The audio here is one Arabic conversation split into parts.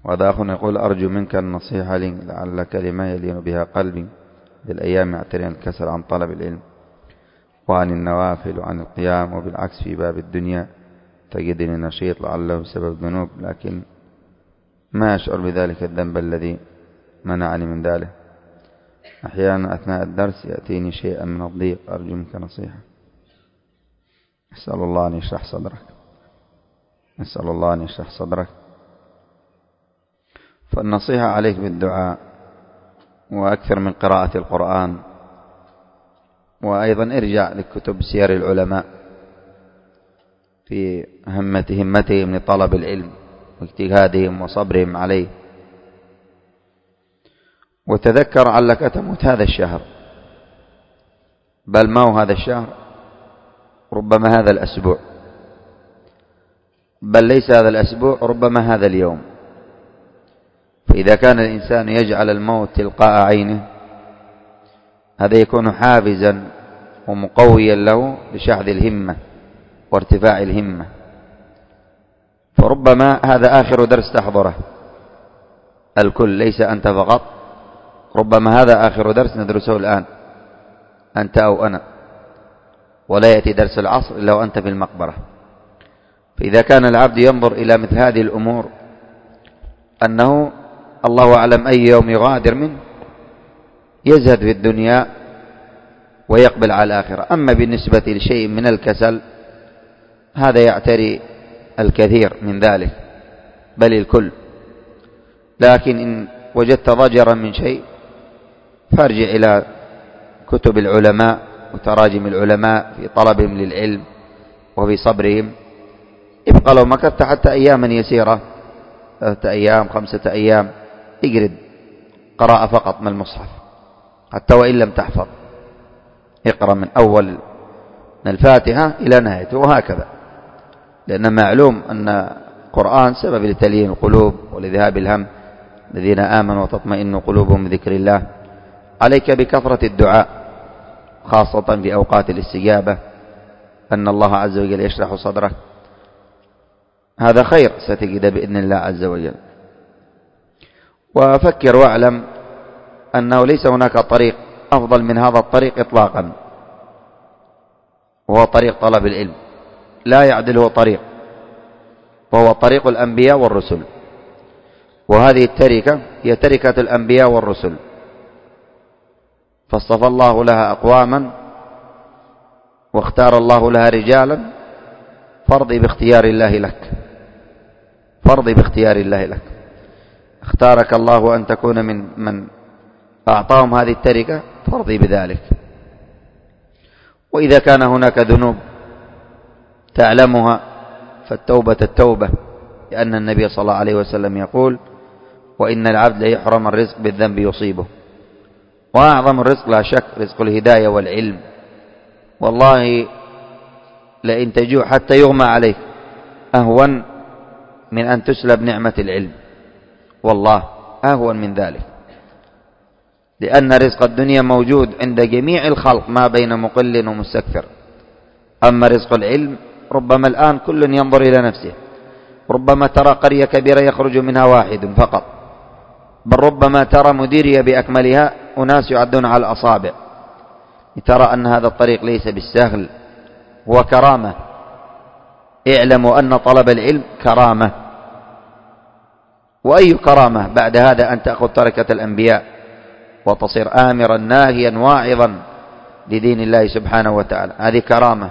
وهذا أخ يقول: أرجو منك النصيحة لي لعل كلمة يلين بها قلبي بالأيام يعترين الكسل عن طلب العلم وعن النوافل وعن القيام، وبالعكس في باب الدنيا تجدني نشيط لعله بسبب ذنوب، لكن ما أشعر بذلك الذنب الذي منعني من ذلك. أحيانا أثناء الدرس يأتيني شيئا من الضيق، أرجو منك نصيحة. أسأل الله أن يشرح صدرك، نسأل الله أن يشرح صدرك. فالنصيحة عليك بالدعاء، وأكثر من قراءة القرآن، وأيضا ارجع لكتب سير العلماء في همتهم لطلب العلم واجتهادهم وصبرهم عليه. وتذكر علك تموت هذا الشهر، بل ما هو هذا الشهر، ربما هذا الأسبوع، بل ليس هذا الأسبوع، ربما هذا اليوم. فإذا كان الإنسان يجعل الموت تلقاء عينه، هذا يكون حافزا ومقويا له لشحذ الهمة وارتفاع الهمة. فربما هذا آخر درس تحضره الكل، ليس أنت فقط، ربما هذا آخر درس ندرسه الآن أنت أو أنا، ولا يأتي درس العصر إلا وأنت في المقبرة. فإذا كان العبد ينظر إلى مثل هذه الأمور أنه الله أعلم أي يوم يغادر منه، يزهد في الدنيا ويقبل على الآخرة. أما بالنسبة لشيء من الكسل، هذا يعتري الكثير من ذلك، بل الكل. لكن إن وجدت ضجرا من شيء فارجع إلى كتب العلماء وتراجم العلماء في طلبهم للعلم وفي صبرهم. ابقى لو مكثت حتى أياما يسيرة، 3 أيام 5 أيام، اجرد قراءة فقط من المصحف حتى وإن لم تحفظ، اقرأ من أول الفاتحة إلى نهايته وهكذا، لأن معلوم أن القرآن سبب لتليين القلوب ولذهاب الهم. الذين آمنوا وتطمئن قلوبهم بذكر الله. عليك بكثرة الدعاء خاصة في أوقات الاستجابة، أن الله عز وجل يشرح صدرك، هذا خير ستجد بإذن الله عز وجل. وفكر واعلم أنه ليس هناك طريق أفضل من هذا الطريق إطلاقا، وهو طريق طلب العلم، لا يعدله طريق، وهو طريق الأنبياء والرسل. وهذه التركة هي تركة الأنبياء والرسل، فاصطفى الله لها أقواما واختار الله لها رجالا، فارضي باختيار الله لك، فارضي باختيار الله لك. اختارك الله أن تكون من أعطاهم هذه التركة، فارضي بذلك. وإذا كان هناك ذنوب تعلمها فالتوبة التوبة، لأن النبي صلى الله عليه وسلم يقول: وإن العبد ليحرم الرزق بالذنب يصيبه. وأعظم الرزق لا شك رزق الهداية والعلم. والله لئن تجوع حتى يغمى عليك أهون من أن تسلب نعمة العلم، والله أهون من ذلك، لأن رزق الدنيا موجود عند جميع الخلق ما بين مقل ومستكثر. أما رزق العلم ربما الآن كل ينظر إلى نفسه، ربما ترى قرية كبيرة يخرج منها واحد فقط، بل ربما ترى مديرية بأكملها أناس يعدون على الأصابع. ترى أن هذا الطريق ليس بالسهل، هو كرامة. اعلموا أن طلب العلم كرامة، وأي كرامة بعد هذا أن تأخذ تركة الأنبياء وتصير آمرا ناهيا واعظا لدين الله سبحانه وتعالى، هذه كرامة.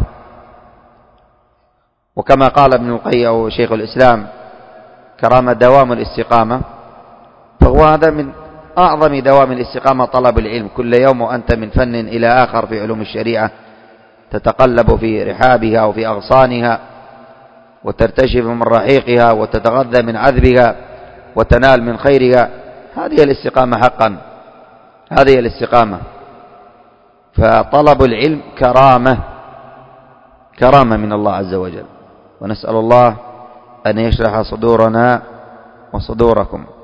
وكما قال ابن القيم أو شيخ الإسلام: كرامة دوام الاستقامة. فهو هذا من أعظم دوام الاستقامة طلب العلم، كل يوم وأنت من فن إلى آخر في علوم الشريعة تتقلب في رحابها وفي أغصانها، وترتشف من رحيقها وتتغذى من عذبها وتنال من خيرها. هذه الاستقامة حقا، هذه الاستقامة. فطلب العلم كرامة، كرامة من الله عز وجل. ونسأل الله أن يشرح صدورنا وصدوركم.